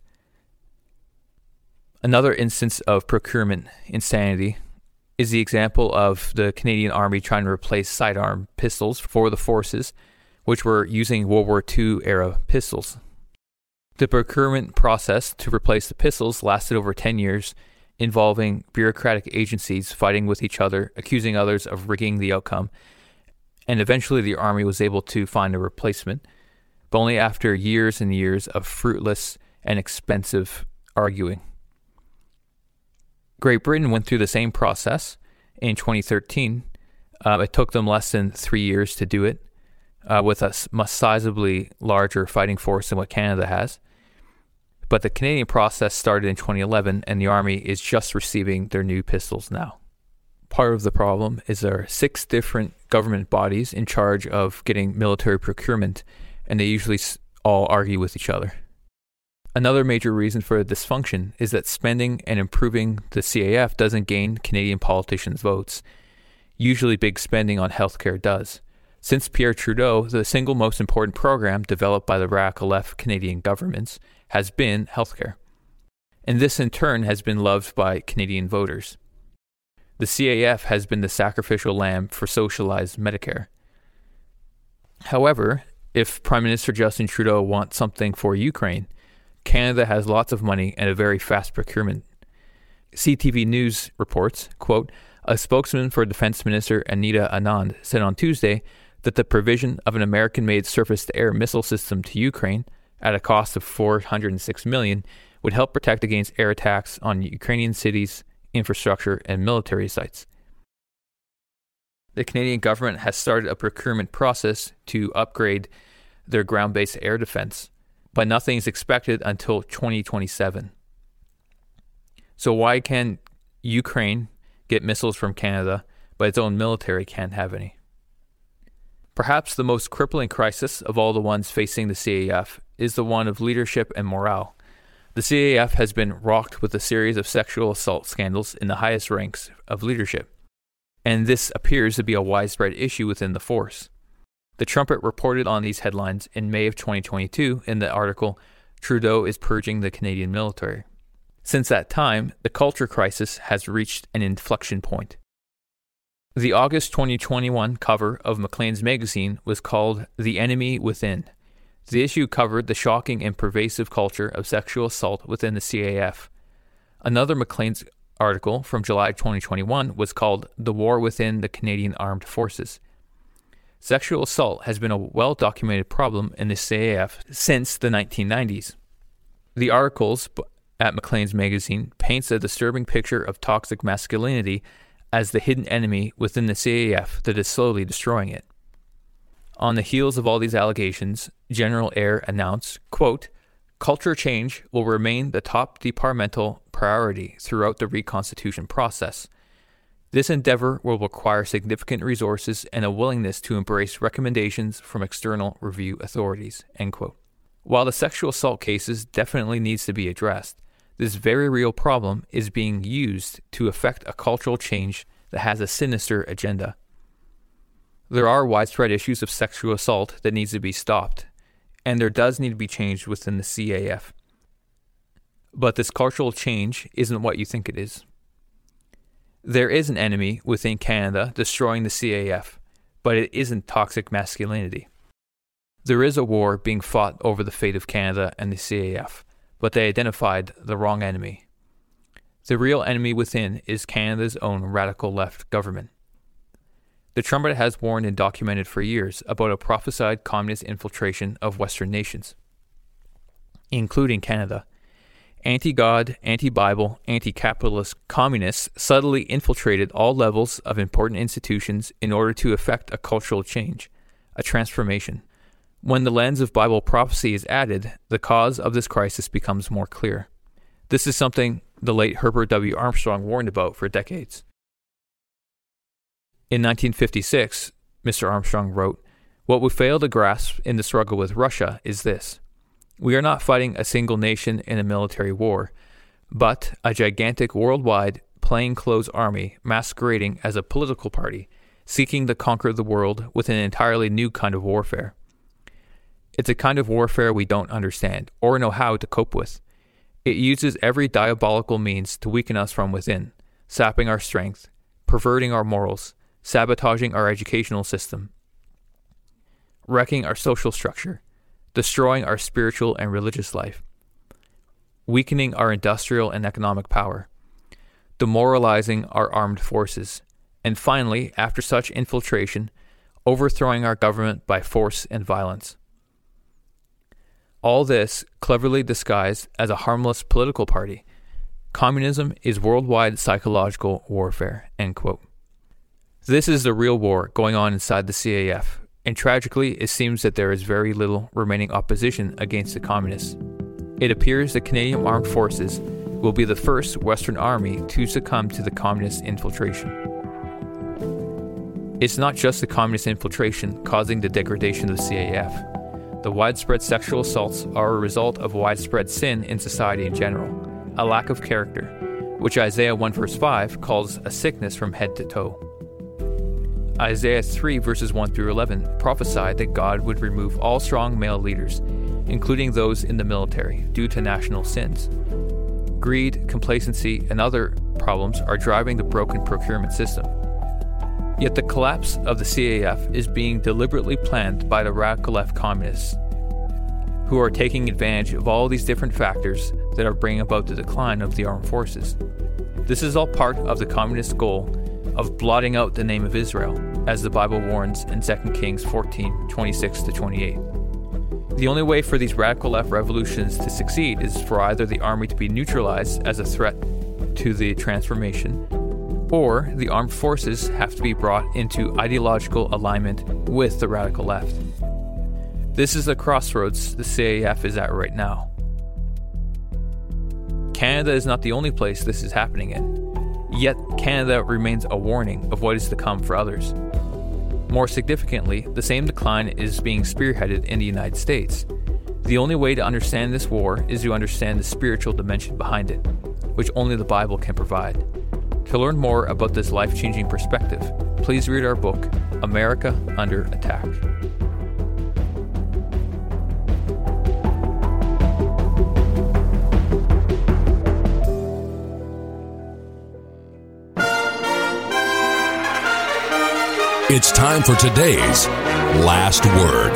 Another instance of procurement insanity is the example of the Canadian Army trying to replace sidearm pistols for the forces, which were using World War II-era pistols. The procurement process to replace the pistols lasted over 10 years, involving bureaucratic agencies fighting with each other, accusing others of rigging the outcome, and eventually the Army was able to find a replacement, but only after years and years of fruitless and expensive arguing. Great Britain went through the same process in 2013. It took them less than 3 years to do it, with a much sizably larger fighting force than what Canada has. But the Canadian process started in 2011, and the Army is just receiving their new pistols now. Part of the problem is there are 6 different government bodies in charge of getting military procurement, and they usually all argue with each other. Another major reason for the dysfunction is that spending and improving the CAF doesn't gain Canadian politicians' votes. Usually big spending on healthcare does. Since Pierre Trudeau, the single most important program developed by the radical left Canadian governments has been healthcare. and this in turn has been loved by Canadian voters. The CAF has been the sacrificial lamb for socialized Medicare. However, if Prime Minister Justin Trudeau wants something for Ukraine, Canada has lots of money and a very fast procurement. CTV News reports, quote, a spokesman for Defense Minister Anita Anand said on Tuesday that the provision of an American-made surface-to-air missile system to Ukraine at a cost of $406 million would help protect against air attacks on Ukrainian cities, infrastructure, and military sites. The Canadian government has started a procurement process to upgrade their ground-based air defense, but nothing is expected until 2027. So why can Ukraine get missiles from Canada, but its own military can't have any? Perhaps the most crippling crisis of all the ones facing the CAF is the one of leadership and morale. The CAF has been rocked with a series of sexual assault scandals in the highest ranks of leadership, and this appears to be a widespread issue within the force. The Trumpet reported on these headlines in May of 2022 in the article, Trudeau is Purging the Canadian Military. Since that time, the culture crisis has reached an inflection point. The August 2021 cover of Maclean's magazine was called The Enemy Within. The issue covered the shocking and pervasive culture of sexual assault within the CAF. Another Maclean's article from July 2021 was called The War Within the Canadian Armed Forces. Sexual assault has been a well-documented problem in the CAF since the 1990s. The articles at Maclean's magazine paints a disturbing picture of toxic masculinity as the hidden enemy within the CAF that is slowly destroying it. On the heels of all these allegations, General Eyre announced, quote, culture change will remain the top departmental priority throughout the reconstitution process. This endeavor will require significant resources and a willingness to embrace recommendations from external review authorities, end quote. While the sexual assault cases definitely needs to be addressed, this very real problem is being used to effect a cultural change that has a sinister agenda. There are widespread issues of sexual assault that needs to be stopped, and there does need to be change within the CAF. But this cultural change isn't what you think it is. There is an enemy within Canada destroying the CAF, but it isn't toxic masculinity. There is a war being fought over the fate of Canada and the CAF, but they identified the wrong enemy. The real enemy within is Canada's own radical left government. The Trumpet has warned and documented for years about a prophesied communist infiltration of Western nations, including Canada. Anti-God, anti-Bible, anti-capitalist communists subtly infiltrated all levels of important institutions in order to effect a cultural change, a transformation. When the lens of Bible prophecy is added, the cause of this crisis becomes more clear. This is something the late Herbert W. Armstrong warned about for decades. In 1956, Mr. Armstrong wrote, what we fail to grasp in the struggle with Russia is this. We are not fighting a single nation in a military war, but a gigantic worldwide plainclothes army masquerading as a political party, seeking to conquer the world with an entirely new kind of warfare. It's a kind of warfare we don't understand or know how to cope with. It uses every diabolical means to weaken us from within, sapping our strength, perverting our morals, sabotaging our educational system, wrecking our social structure, destroying our spiritual and religious life, weakening our industrial and economic power, demoralizing our armed forces, and finally, after such infiltration, overthrowing our government by force and violence. All this cleverly disguised as a harmless political party. Communism is worldwide psychological warfare, end quote. This is the real war going on inside the CAF, and tragically, it seems that there is very little remaining opposition against the communists. It appears the Canadian Armed Forces will be the first Western army to succumb to the communist infiltration. It's not just the communist infiltration causing the degradation of the CAF. The widespread sexual assaults are a result of widespread sin in society in general, a lack of character, which Isaiah 1 verse 5 calls a sickness from head to toe. Isaiah 3 verses 1 through 11 prophesied that God would remove all strong male leaders, including those in the military, due to national sins. greed, complacency, and other problems are driving the broken procurement system. Yet the collapse of the CAF is being deliberately planned by the radical left communists, who are taking advantage of all these different factors that are bringing about the decline of the armed forces. This is all part of the communist goal of blotting out the name of Israel, as the Bible warns in 2 Kings 14:26-28. The only way for these radical left revolutions to succeed is for either the army to be neutralized as a threat to the transformation, or the armed forces have to be brought into ideological alignment with the radical left. This is the crossroads the CAF is at right now. Canada is not the only place this is happening in, yet Canada remains a warning of what is to come for others. More significantly, the same decline is being spearheaded in the United States. The only way to understand this war is to understand the spiritual dimension behind it, which only the Bible can provide. To learn more about this life-changing perspective, please read our book, America Under Attack. It's time for today's Last Word.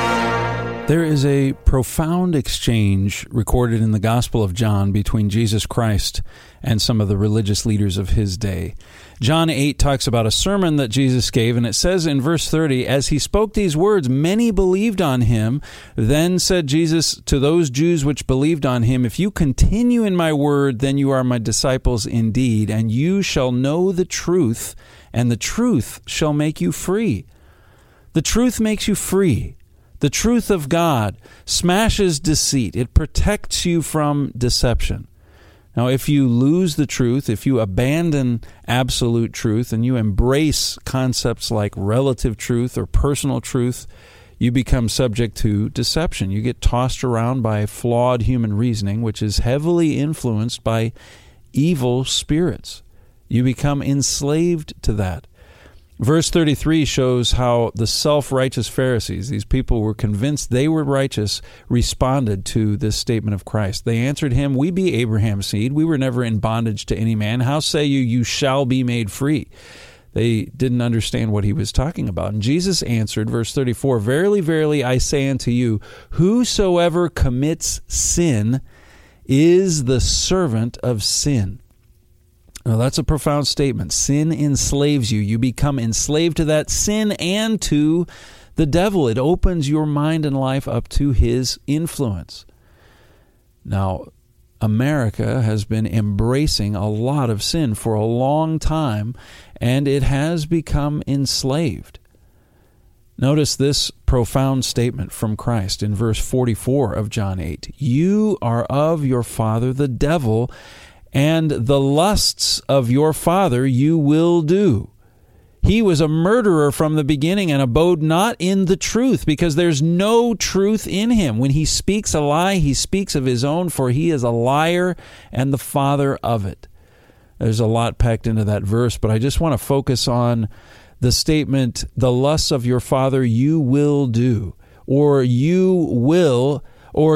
There is a profound exchange recorded in the Gospel of John between Jesus Christ and some of the religious leaders of his day. John 8 talks about a sermon that Jesus gave, and it says in verse 30, "As he spoke these words, many believed on him. Then said Jesus to those Jews which believed on him, If you continue in my word, then you are my disciples indeed, and you shall know the truth, and the truth shall make you free." The truth makes you free. The truth of God smashes deceit. It protects you from deception. Now, if you lose the truth, if you abandon absolute truth and you embrace concepts like relative truth or personal truth, you become subject to deception. You get tossed around by flawed human reasoning, which is heavily influenced by evil spirits. You become enslaved to that. Verse 33 shows how the self-righteous Pharisees, these people who were convinced they were righteous, responded to this statement of Christ. They answered him, "We be Abraham's seed. We were never in bondage to any man. How say you, you shall be made free?" They didn't understand what he was talking about. And Jesus answered, verse 34, "Verily, verily, I say unto you, whosoever commits sin is the servant of sin." Now, that's a profound statement. Sin enslaves you. You become enslaved to that sin and to the devil. It opens your mind and life up to his influence. Now, America has been embracing a lot of sin for a long time, and it has become enslaved. Notice this profound statement from Christ in verse 44 of John 8. "You are of your father the devil, and the lusts of your father you will do. He was a murderer from the beginning and abode not in the truth, because there's no truth in him. When he speaks a lie, he speaks of his own, for he is a liar and the father of it." There's a lot packed into that verse, but I just want to focus on the statement, "The lusts of your father you will do," or you will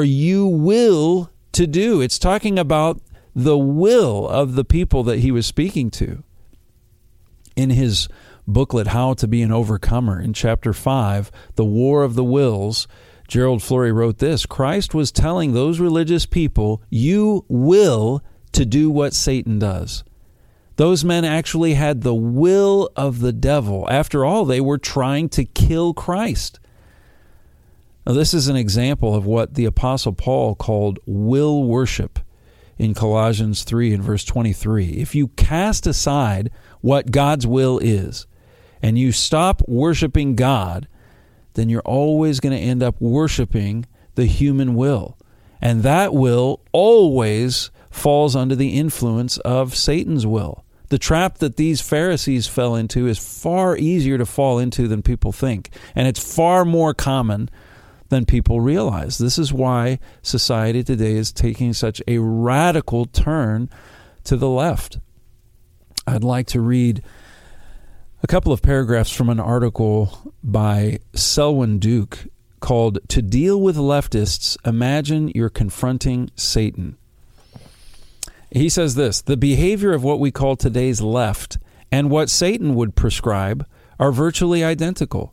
to do. It's talking about the will of the people that he was speaking to. In his booklet, How to Be an Overcomer, in chapter 5, The War of the Wills, Gerald Flurry wrote this: Christ was telling those religious people, you will to do what Satan does. Those men actually had the will of the devil. After all, they were trying to kill Christ. Now, this is an example of what the Apostle Paul called will worship in Colossians 3 and verse 23. If you cast aside what God's will is and you stop worshiping God, then you're always going to end up worshiping the human will. And that will always falls under the influence of Satan's will. The trap that these Pharisees fell into is far easier to fall into than people think. And it's far more common than people realize. This is why society today is taking such a radical turn to the left. I'd like to read a couple of paragraphs from an article by Selwyn Duke called "To Deal with Leftists, Imagine You're Confronting Satan." He says this: the behavior of what we call today's left and what Satan would prescribe are virtually identical.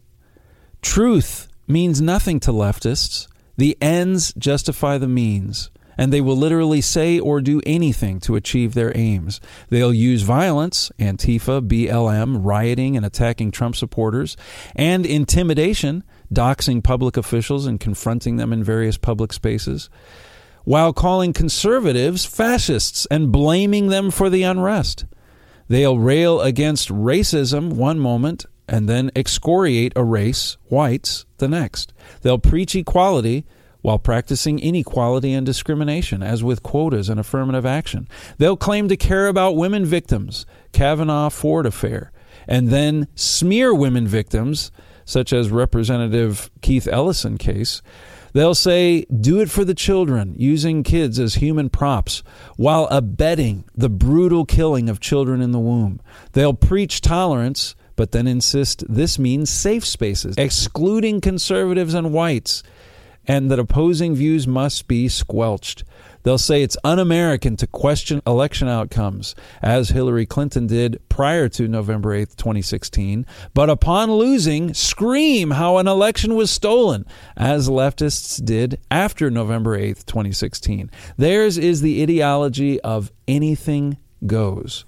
Truth means nothing to leftists. The ends justify the means, and they will literally say or do anything to achieve their aims. They'll use violence, Antifa, BLM, rioting and attacking Trump supporters, and intimidation, doxing public officials and confronting them in various public spaces, while calling conservatives fascists and blaming them for the unrest. They'll rail against racism one moment and then excoriate a race, whites, the next. They'll preach equality while practicing inequality and discrimination, as with quotas and affirmative action. They'll claim to care about women victims, Kavanaugh-Ford affair, and then smear women victims, such as Representative Keith Ellison case. They'll say, do it for the children, using kids as human props, while abetting the brutal killing of children in the womb. They'll preach tolerance, but then insist this means safe spaces, excluding conservatives and whites, and that opposing views must be squelched. They'll say it's un-American to question election outcomes, as Hillary Clinton did prior to November 8th, 2016, but upon losing, scream how an election was stolen, as leftists did after November 8th, 2016. Theirs is the ideology of anything goes.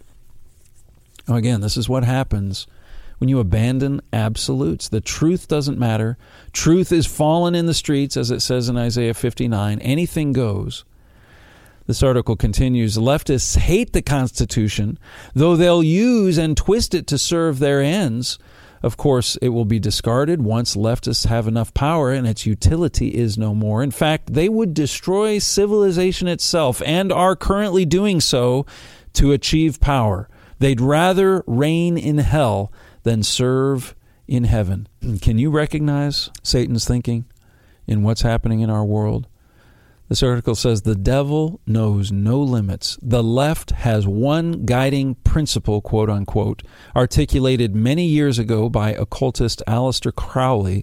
Now, again, this is what happens when you abandon absolutes. The truth doesn't matter. Truth is fallen in the streets, as it says in Isaiah 59. Anything goes. This article continues, leftists hate the Constitution, though they'll use and twist it to serve their ends. Of course, it will be discarded once leftists have enough power and its utility is no more. In fact, they would destroy civilization itself and are currently doing so to achieve power. They'd rather reign in hell than serve in heaven. Can you recognize Satan's thinking in what's happening in our world? This article says the devil knows no limits. The left has one guiding principle, quote unquote, articulated many years ago by occultist Aleister Crowley.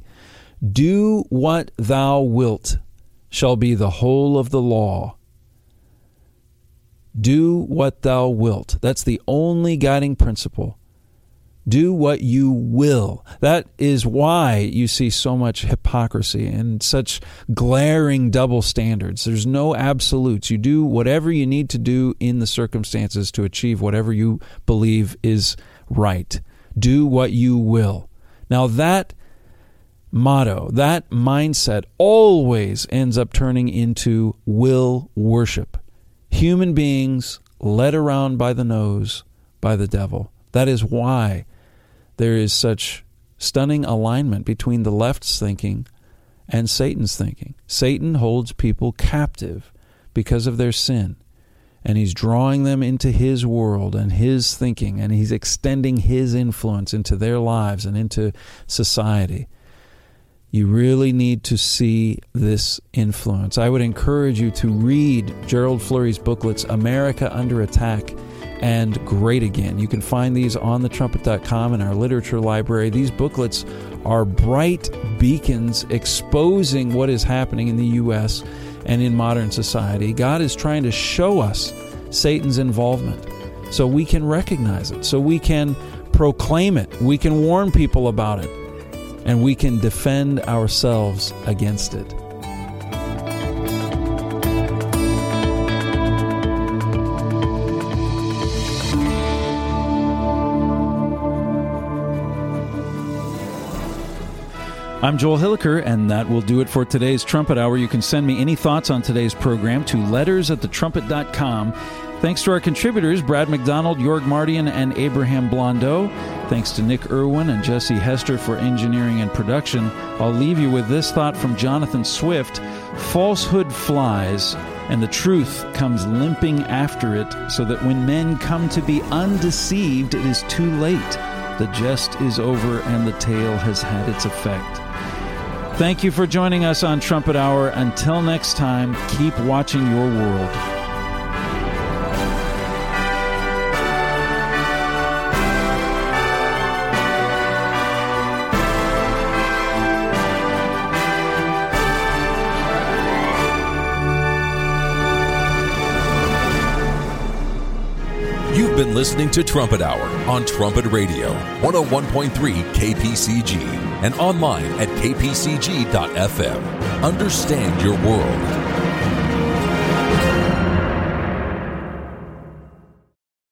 Do what thou wilt shall be the whole of the law. Do what thou wilt. That's the only guiding principle. Do what you will. That is why you see so much hypocrisy and such glaring double standards. There's no absolutes. You do whatever you need to do in the circumstances to achieve whatever you believe is right. Do what you will. Now that motto, that mindset always ends up turning into will worship. Human beings led around by the nose by the devil. That is why there is such stunning alignment between the left's thinking and Satan's thinking. Satan holds people captive because of their sin, and he's drawing them into his world and his thinking, and he's extending his influence into their lives and into society. You really need to see this influence. I would encourage you to read Gerald Flurry's booklets, America Under Attack and Great Again. You can find these on thetrumpet.com in our literature library. These booklets are bright beacons exposing what is happening in the U.S. and in modern society. God is trying to show us Satan's involvement so we can recognize it, so we can proclaim it, we can warn people about it, and we can defend ourselves against it. I'm Joel Hilliker, and that will do it for today's Trumpet Hour. You can send me any thoughts on today's program to letters@thetrumpet.com. Thanks to our contributors, Brad McDonald, Jorg Mardian, and Abraham Blondeau. Thanks to Nick Irwin and Jesse Hester for engineering and production. I'll leave you with this thought from Jonathan Swift. Falsehood flies, and the truth comes limping after it, so that when men come to be undeceived, it is too late. The jest is over, and the tale has had its effect. Thank you for joining us on Trumpet Hour. Until next time, keep watching your world. been listening to Trumpet Hour on Trumpet Radio, 101.3 KPCG, and online at kpcg.fm. Understand your world.